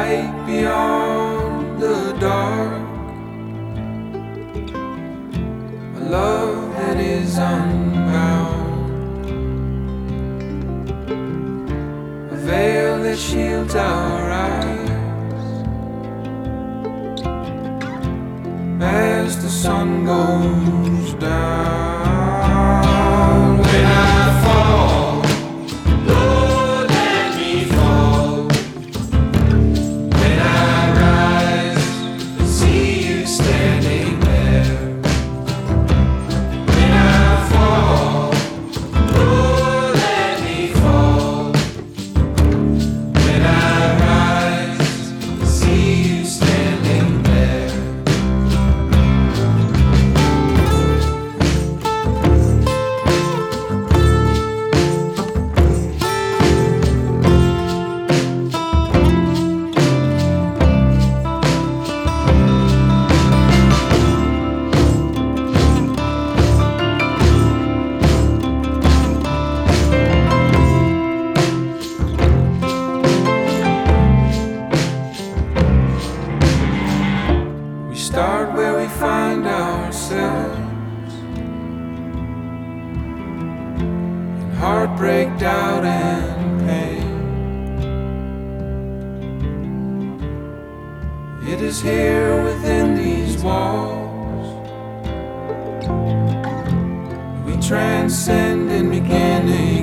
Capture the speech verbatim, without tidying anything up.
light beyond the dark, a love that is unbound, a veil that shields our eyes as the sun goes down. When I fall, Lord, let me fall. When I rise, see you standing there. When I fall, Lord, let me fall. When I rise, see you standing there. We start where we find ourselves, in heartbreak, doubt, and pain. It is here within these walls we transcend in beginning.